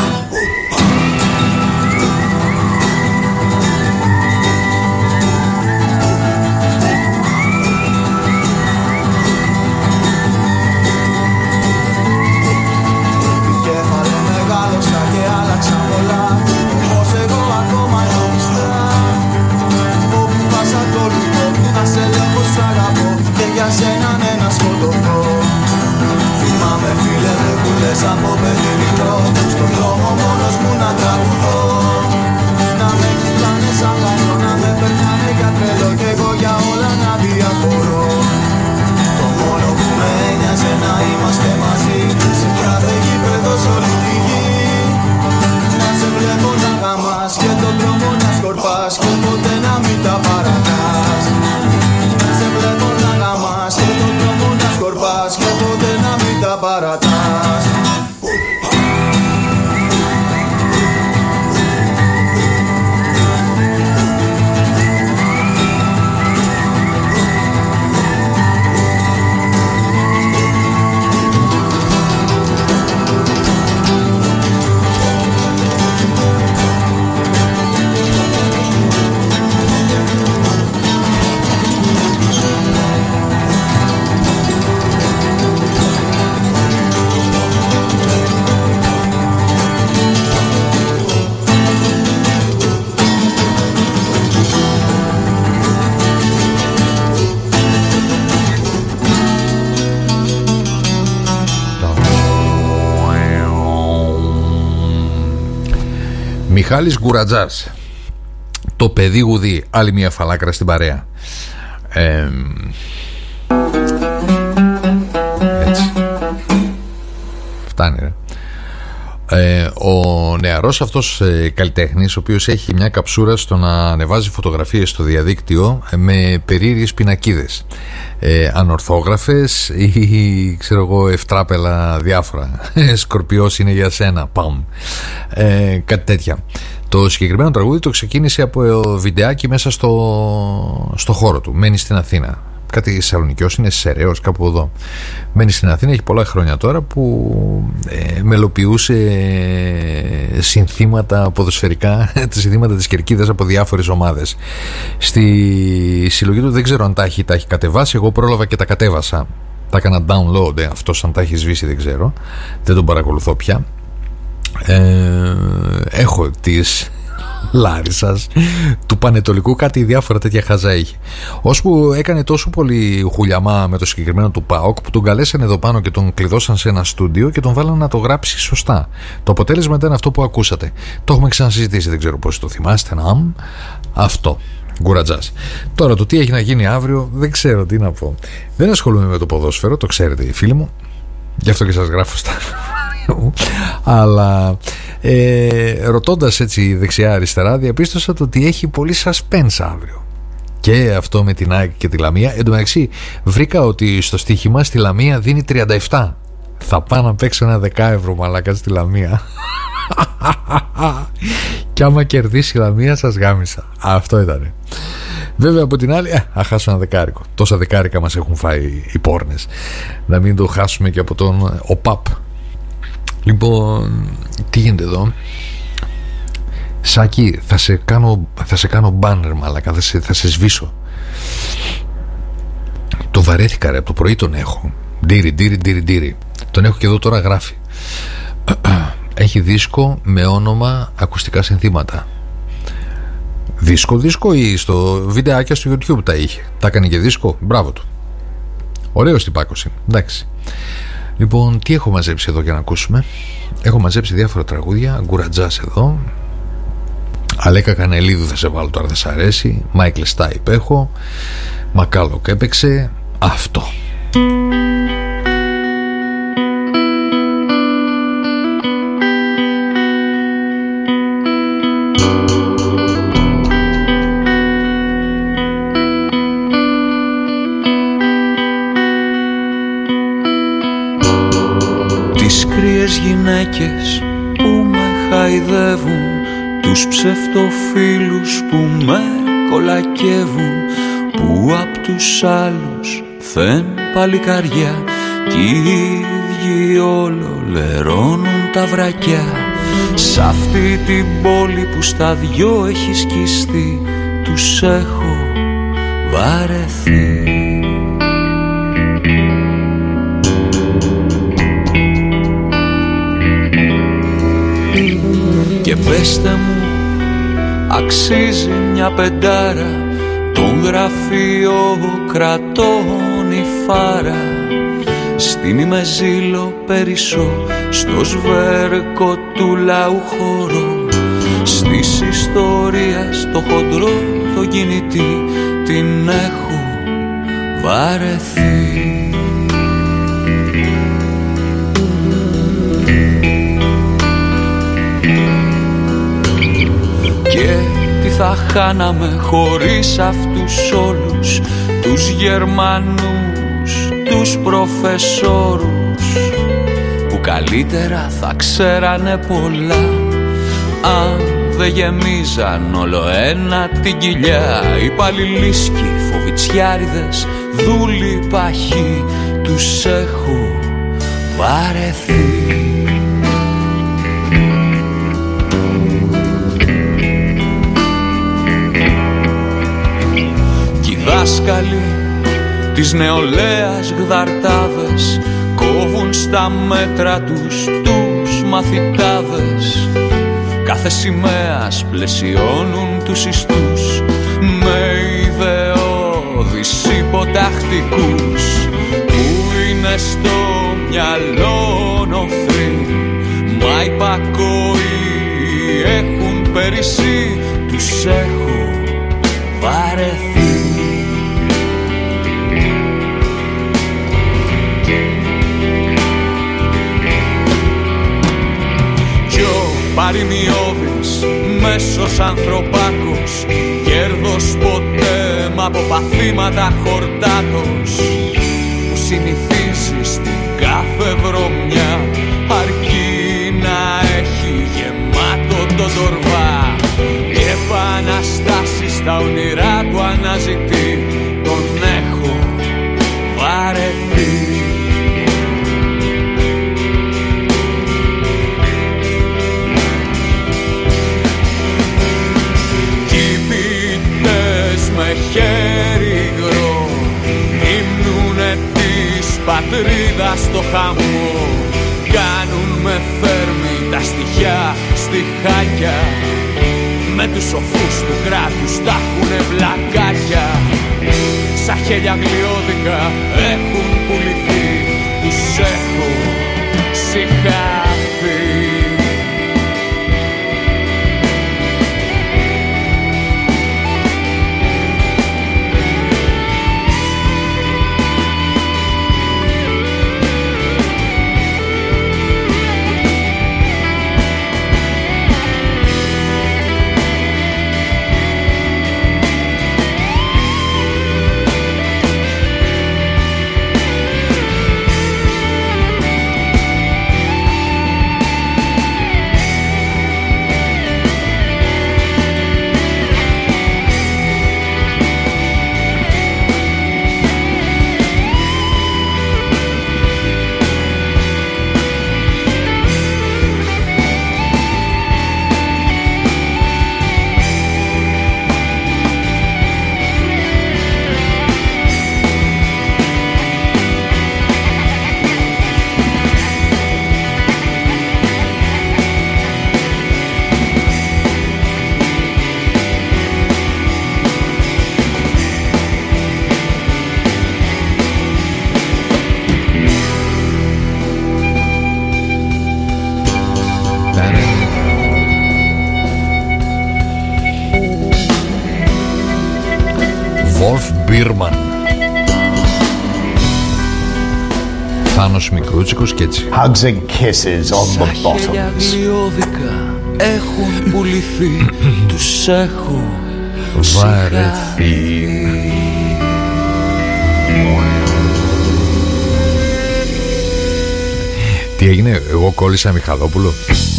Και άλλαξα πολλά, όμως εγώ ακόμα εδώ πιστά. Όπου πας ακολουθώ, να σε λέω πως αγαπώ και για σένα ναι να σκοτωθώ. Θυμάμαι φίλε μου που λες από παιδί μικρό, στον δρόμο μόνος μου να τραγουδώ. Να με κοιτάνε σαν χαζό, να με περνάνε για τρελό και εγώ για όλα να διαφορώ. Το μόνο που με ένοιαζε να είμαστε μαζί, σε κάθε γήπεδο σ' όλη τη γη. Βλέπω να γαμάς και τον δρόμο να σκορπάς και ποτέ να μην τα παρατάς. Σε βλέπω να γαμάς και τον δρόμο να σκορπάς και ποτέ να μην τα παρατάς. Μιχάλης Γκουρατζάς, το παιδί γουδί, άλλη μια φαλάκρα στην παρέα. Έτσι. Φτάνει ρε. Ο νεαρός αυτός καλλιτέχνης, ο οποίος έχει μια καψούρα στο να ανεβάζει φωτογραφίες στο διαδίκτυο με περίεργες πινακίδες, ανορθόγραφες ή ξέρω εγώ ευτράπελα διάφορα. Σκορπιός είναι για σένα, παμ, κάτι τέτοια. Το συγκεκριμένο τραγούδι το ξεκίνησε από βιντεάκι μέσα στο χώρο του. Μένει στην Αθήνα. Κάτι Θεσσαλονικιός, είναι Σεραίος, κάπου εδώ. Μένει στην Αθήνα, έχει πολλά χρόνια τώρα, που μελοποιούσε συνθήματα ποδοσφαιρικά, συνθήματα της Κερκίδας από διάφορες ομάδες. Στη συλλογή του δεν ξέρω αν τα έχει κατεβάσει. Εγώ πρόλαβα και τα κατέβασα. Τα έκανα download, αυτός αν τα έχει σβήσει δεν ξέρω. Δεν τον παρακολουθώ πια. Έχω τις Λάρισσας, του Πανετολικού, κάτι διάφορα τέτοια χαζά είχε. Ώσπου έκανε τόσο πολύ χουλιαμά με το συγκεκριμένο του ΠΑΟΚ που τον καλέσανε εδώ πάνω και τον κλειδώσαν σε ένα στούντιο και τον βάλαν να το γράψει σωστά. Το αποτέλεσμα ήταν αυτό που ακούσατε. Το έχουμε ξανασυζητήσει, δεν ξέρω πώς το θυμάστε. Αυτό. Γκουρατζάς. Τώρα το τι έχει να γίνει αύριο δεν ξέρω τι να πω. Δεν ασχολούμαι με το ποδόσφαιρο, το ξέρετε οι φίλοι μου, γι' αυτό και σας γράφω στα αλλά ρωτώντας έτσι δεξιά αριστερά διαπίστωσα το ότι έχει πολύ suspense αύριο και αυτό με την ΑΕΚ και τη Λαμία. Εν τω μεταξύ βρήκα ότι στο στοίχημα στη Λαμία δίνει 37. Θα πάω να παίξω ένα 10 ευρώ μαλάκα στη Λαμία και άμα κερδίσει η Λαμία σας γάμισα. Αυτό ήτανε. Βέβαια από την άλλη θα χάσω ένα δεκάρικο. Τόσα δεκάρικα μας έχουν φάει οι πόρνες, να μην το χάσουμε και από τον ΟΠΑΠ. Λοιπόν, τι γίνεται εδώ? Σάκη, θα σε κάνω μπάνερ μαλάκα, θα σε σβήσω. Το βαρέθηκα ρε, από το πρωί τον έχω. Ντύρι. Τον έχω και εδώ τώρα γράφει. Έχει δίσκο με όνομα ακουστικά συνθήματα. Δίσκο ή στο βιντεάκια στο YouTube τα είχε. Τα έκανε και δίσκο, μπράβο του. Ωραίος τυπάκος είναι, εντάξει. Λοιπόν, τι έχω μαζέψει εδώ για να ακούσουμε? Έχω μαζέψει διάφορα τραγούδια. Γκουρατζάς εδώ, Αλέκα Κανελίδου θα σε βάλω τώρα, θα σ' αρέσει. Μάικλ Στάιπ έχω, Μακάλοκ έπαιξε. Αυτό. τις κρύες γυναίκες που με χαϊδεύουν, τους ψευτοφίλους που με κολακεύουν, που απ' τους άλλους θεν παλικαριά κι οι ίδιοι όλο λερώνουν τα βρακιά. Σ' αυτή την πόλη που στα δυο έχει σκιστεί, τους έχω βαρεθεί. Και πέστε μου, αξίζει μια πεντάρα τον γραφείο κρατών η φάρα, στην ημεζήλο περισσό, στο σβέρκο του λαού χώρο, στις ιστορίες το χοντρό το κινητή, την έχω βαρεθεί. Και τι θα χάναμε χωρίς αυτούς όλους τους Γερμανούς, τους προφεσόρους, που καλύτερα θα ξέρανε πολλά αν δεν γεμίζαν όλο ένα την κοιλιά. Οι παλιλίσκοι, φοβιτσιάριδες, δούλοι παχοί, τους έχω βαρεθεί. Δάσκαλοι της νεολαίας γδαρτάδες κόβουν στα μέτρα τους μαθητάδες. Κάθε σημαίας πλαισιώνουν τους ιστούς με ιδεώδεις υποτακτικούς, που είναι στο μυαλό νοθροί, μα υπακόοι έχουν περισσεί, τους έχω βαρεθεί. Παρημιώδης, μέσος ανθρωπάκος, κέρδος ποτέ μ' από παθήματα χορτάτος, που συνηθίζει στην κάθε βρωμιά, αρκεί να έχει γεμάτο το τορβά και επαναστάσεις στα όνειρά του αναζητεί, τον έχω βαρεθεί. Με χέρι υγρό υμνούνε της πατρίδας στο χαμό, κάνουν με θέρμη τα στοιχιά στιχάκια, με τους σοφούς του κράτους τα έχουνε βλακάκια. Σαν χέλια γλιώδικα έχουν πουληθεί, τους έχω συγχαθεί. Μπίρμαν, Θάνος Μικρούτσικος και έτσι. Hugs and kisses on the bottoms. Έχουν πουληθεί, τους έχω βαρεθεί. Τι έγινε, εγώ κόλλησα Μιχαλόπουλο.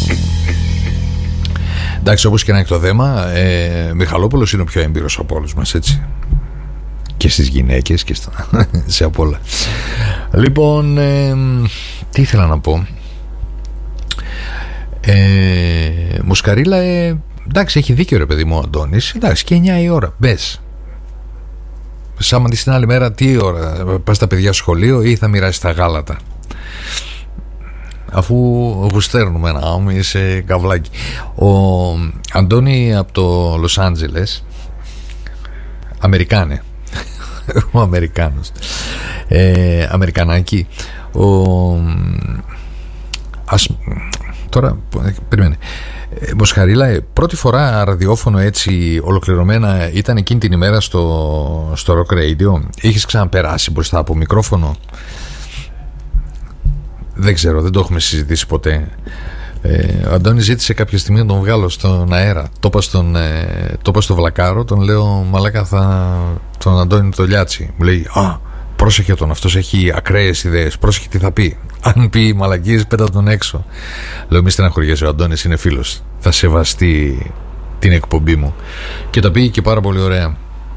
Εντάξει, όπως και να είναι το δέμα, Μιχαλόπουλος είναι ο πιο έμπειρος από όλους μας, έτσι. Και στις γυναίκες και σε απ' όλα. Λοιπόν, τι ήθελα να πω. Μουσκαρίλα, εντάξει, έχει δίκιο ρε παιδί μου ο Αντώνης. Εντάξει, και 9 η ώρα, μπες. Σάμα την άλλη μέρα, τι ώρα, πας τα παιδιά στο σχολείο ή θα μοιράσεις τα γάλατα. Αφού στέρνουμε ένα άμμο σε καβλάκι. Ο Αντώνη από το Λος Άντζελες, Αμερικάνε, ο Αμερικάνος, Αμερικανάκι, τώρα περιμένε. Μοσχαρίλα, πρώτη φορά ραδιόφωνο έτσι ολοκληρωμένα ήταν εκείνη την ημέρα στο Rock Radio. Είχες ξαναπεράσει μπροστά από μικρόφωνο? Δεν ξέρω, δεν το έχουμε συζητήσει ποτέ. Ο Αντώνης ζήτησε κάποια στιγμή να τον βγάλω στον αέρα. Το είπα στο Βλακάρο, τον λέω μαλάκα, τον Αντώνη το Λιάτσι. Μου λέει, πρόσεχε τον, αυτός έχει ακραίες ιδέες, πρόσεχε τι θα πει. Αν πει μαλακίες, πέτα τον έξω. Λέω, μη στεναχωριέσαι, ο Αντώνης είναι φίλος, θα σεβαστεί την εκπομπή μου. Και τα πήγε και πάρα πολύ ωραία.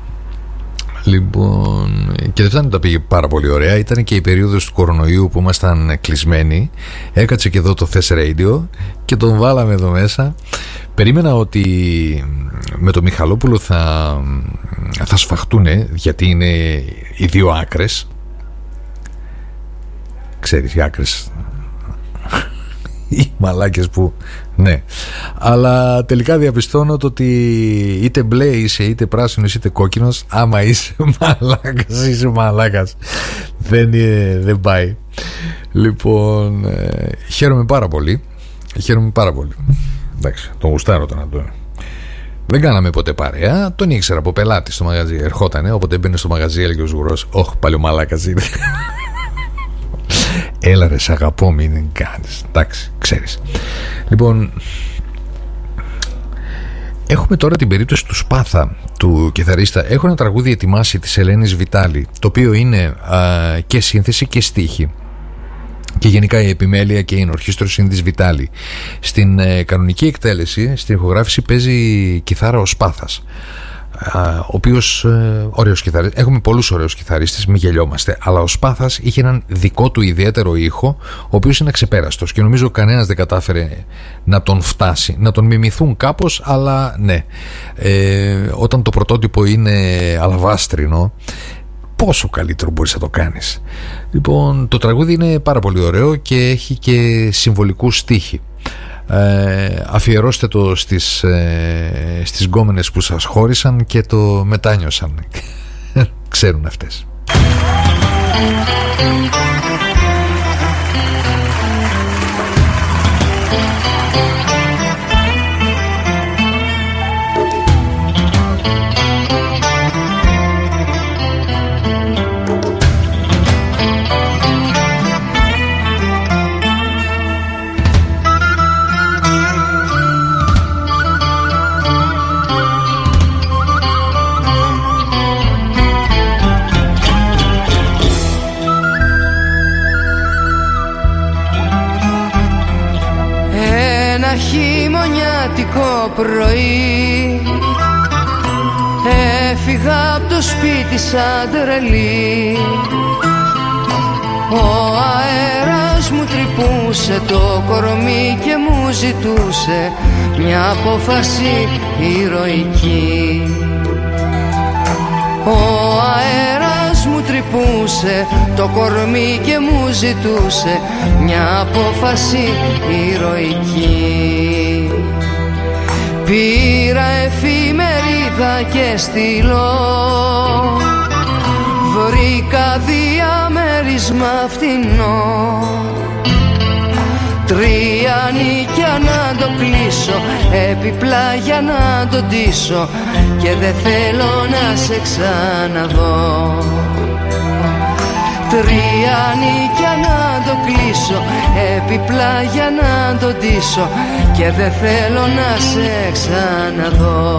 Λοιπόν, και δεν φτάνει, τα πήγε πάρα πολύ ωραία. Ήταν και η περίοδος του κορονοϊού που ήμασταν κλεισμένοι. Έκατσε και εδώ το Thess Radio και τον βάλαμε εδώ μέσα. Περίμενα ότι με το Μιχαλόπουλο θα σφαχτούνε, γιατί είναι οι δύο άκρες. Ξέρεις, οι άκρες, οι μαλάκες που... Ναι, αλλά τελικά διαπιστώνω το ότι είτε μπλε είσαι, είτε πράσινος, είτε κόκκινος, άμα είσαι μαλάκας, είσαι μαλάκας. Δεν πάει. Λοιπόν, χαίρομαι πάρα πολύ. Εντάξει, τον γουστάρω τον Αντώνη. Δεν κάναμε ποτέ παρέα. Τον ήξερα από πελάτη στο μαγαζί. Ερχότανε, όποτε μπαίνει στο μαγαζί έλεγε ο Ζουγρός, όχ, πάλι ο μαλάκας είναι. Έλα ρε, σ' αγαπώ, μην κάνεις. Εντάξει, ξέρεις. Λοιπόν, έχουμε τώρα την περίπτωση του Σπάθα, του κιθαρίστα. Έχω ένα τραγούδι ετοιμάσει της Ελένης Βιτάλη, το οποίο είναι και σύνθεση και στίχη. Και γενικά η επιμέλεια και η ενορχήστρωση είναι της Βιτάλη. Στην κανονική εκτέλεση, στην ηχογράφηση, παίζει κιθάρα ο Σπάθας, ο οποίος ωραίος κιθαρίστας. Έχουμε πολλούς ωραίους κιθαρίστες, μην γελιόμαστε, αλλά ο Σπάθας είχε έναν δικό του ιδιαίτερο ήχο, ο οποίος είναι αξεπέραστος και νομίζω κανένας δεν κατάφερε να τον φτάσει, να τον μιμηθούν κάπως, αλλά ναι, όταν το πρωτότυπο είναι αλαβάστρινο, πόσο καλύτερο μπορείς να το κάνεις. Λοιπόν, το τραγούδι είναι πάρα πολύ ωραίο και έχει και συμβολικού στίχη. Αφιερώστε το στις γκόμενες που σας χώρισαν και το μετάνιωσαν. Ξέρουν αυτές. Χειμωνιάτικο πρωί έφυγα από το σπίτι σαν τρελή. Ο αέρας μου τρυπούσε το κορμί και μου ζητούσε μια απόφαση ηρωική. Ο αέρας μου τρυπούσε το κορμί και μου ζητούσε μια απόφαση ηρωική. Πήρα εφημερίδα και στυλό, βρήκα διαμέρισμα φτηνό. 3 νίκια να το κλείσω, επιπλά για να το ντύσω και δεν θέλω να σε ξαναδώ. 3 νίκια να το κλείσω, επιπλά για να το ντύσω και δεν θέλω να σε ξαναδώ.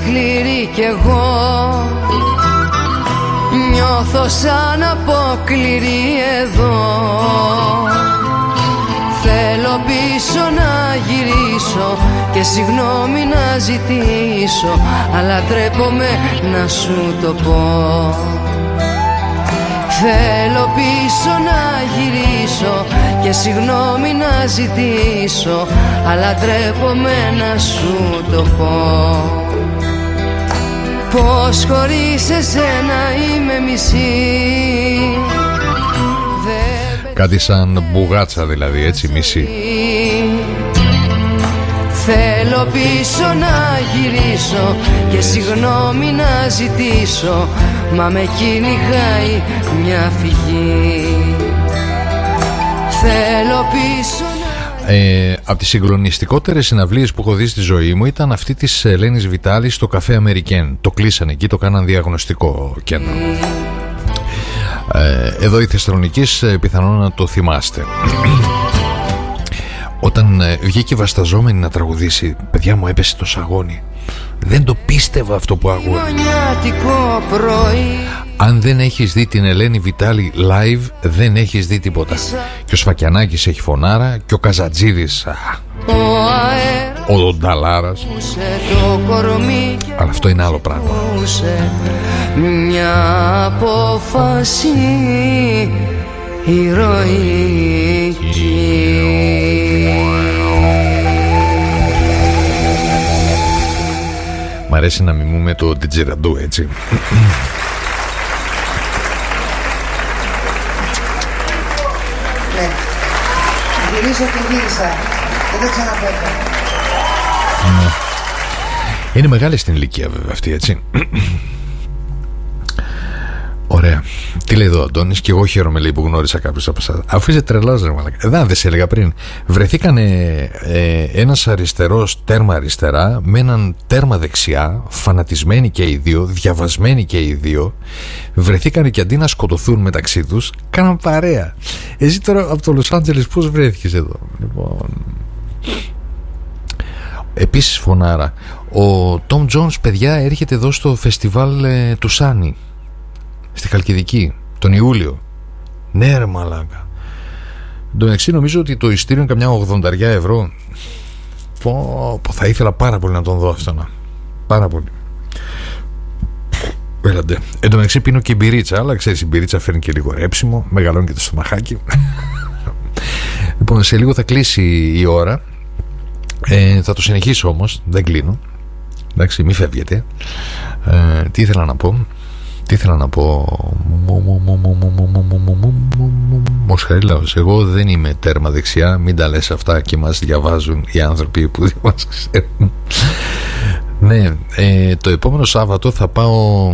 σκληρή κι εγώ νιώθω σαν αποκληρή εδώ. Θέλω πίσω να γυρίσω και συγγνώμη να ζητήσω, αλλά τρέπομαι να σου το πω. Θέλω πίσω να γυρίσω και συγγνώμη να ζητήσω, αλλά τρέπομαι να σου το πω. Πως χωρίς εσένα είμαι μισή. Κάτι σαν μπουγάτσα δηλαδή, έτσι, μισή. Θέλω πίσω να γυρίσω και συγγνώμη να ζητήσω, μα με κυνηγάει μια φυγή. Θέλω πίσω να... Από τις συγκλονιστικότερες συναυλίες που έχω δει στη ζωή μου ήταν αυτή της Ελένης Βιτάλη στο Καφέ Αμερικέν. Το κλείσανε εκεί, το κάναν διαγνωστικό κέντρο. Εδώ η Θεσσαλονικής, πιθανόν να το θυμάστε. Όταν βγήκε Βασταζόμενη να τραγουδήσει, παιδιά μου, έπεσε το σαγόνι. Δεν το πίστευα αυτό που άκουγα. Αν δεν έχεις δει την Ελένη Βιτάλη live, δεν έχεις δει τίποτα. Και ο Σφακιανάκης έχει φωνάρα, και ο Καζατζίδης, ο Νταλάρας. Αλλά αυτό είναι άλλο πράγμα. Μια απόφαση ηρωική. Μ' αρέσει να μιμούμε το Ντιτζιραντού, έτσι. Ναι. Γυρίσω και γύρισα και δεν ξαναπέτω. Είναι μεγάλη στην ηλικία βέβαια αυτή, έτσι. Ωραία. Τι λέει εδώ ο Αντώνης? Και εγώ χαίρομαι, λέει, που γνώρισα κάποιους από εσάς. Αφού είσαι τρελός, ρε μαλάκα. Δεν σε έλεγα πριν. Βρεθήκανε ένας αριστερός τέρμα αριστερά με έναν τέρμα δεξιά, φανατισμένοι και οι δύο, διαβασμένοι και οι δύο. Βρεθήκανε και αντί να σκοτωθούν μεταξύ τους, κάναν παρέα. Εσύ τώρα από το Λος Άντζελες πώς βρέθηκες εδώ? Λοιπόν... Επίσης φωνάρα, ο Τόμ Τζόνς, παιδιά, έρχεται εδώ στο φεστιβάλ του Σάνι στη Χαλκιδική τον Ιούλιο. Ναι ρε μαλάκα. Το εξή, νομίζω ότι το ειστήριο είναι καμιά 80 ευρώ. Θα ήθελα πάρα πολύ να τον δω αυτόν. Πάρα πολύ. Έλαντε. Εν τω μεταξύ πίνω και μπυρίτσα, αλλά ξέρεις, η μπυρίτσα φέρνει και λίγο ρέψιμο, μεγαλώνει και το στομαχάκι. Λοιπόν, σε λίγο θα κλείσει η ώρα. Θα το συνεχίσω όμως, δεν κλείνω. Εντάξει, μη φεύγετε. Τι ήθελα να πω. Μοσχαρίλαος, εγώ δεν είμαι τέρμα δεξιά. Μην τα λες αυτά και μας διαβάζουν οι άνθρωποι που δεν μας ξέρουν. Ναι, το επόμενο Σάββατο θα πάω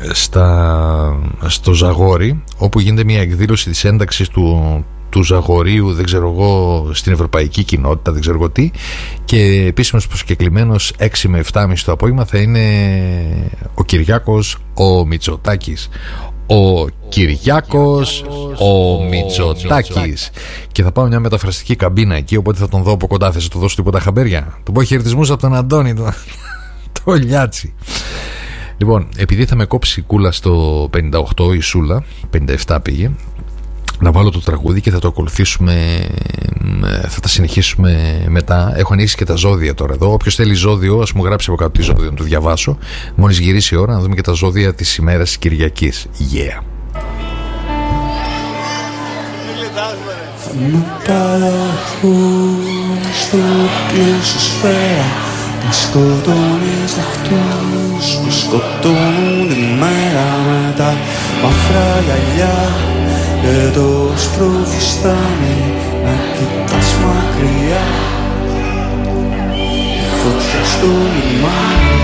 στο Ζαγόρι, όπου γίνεται μια εκδήλωση της ένταξης του Ζαγορίου, δεν ξέρω εγώ, στην ευρωπαϊκή κοινότητα, δεν ξέρω εγώ τι. Και επίσημος προσκεκλημένος 6 με 7.30 το απόγευμα θα είναι ο Κυριάκος ο Μητσοτάκης. Ο Κυριάκος ο Μητσοτάκης. Και θα πάω μια μεταφραστική καμπίνα εκεί, οπότε θα τον δω από κοντά. Θες να του δώσω τίποτα χαμπέρια? Του πω χαιρετισμούς από τον Αντώνη το λιάτσι. Λοιπόν, επειδή θα με κόψει κούλα στο 58 η Σούλα, 57 πήγε, να βάλω το τραγούδι και θα το ακολουθήσουμε, θα τα συνεχίσουμε μετά. Έχω ανοίξει και τα ζώδια τώρα εδώ. Όποιος θέλει ζώδιο, ας μου γράψει από κάτω τη ζώδιο να το διαβάσω. Μόλις γυρίσει η ώρα να δούμε και τα ζώδια της ημέρας της Κυριακής. Yeah. Στο πλαίσιο σφαίρα την σκοτώνεις αυτούς που σκοτώνουν τη μέρα με τα μαυρά γυαλιά και το σπροφιστάνι να κοιτάς μακριά, η φωτιά στο λιμάνι.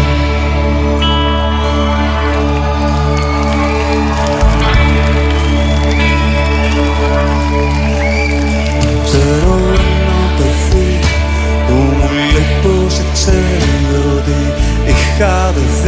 Ξέρω ένα παιδί που μου λέει πως ξέρει ότι είχα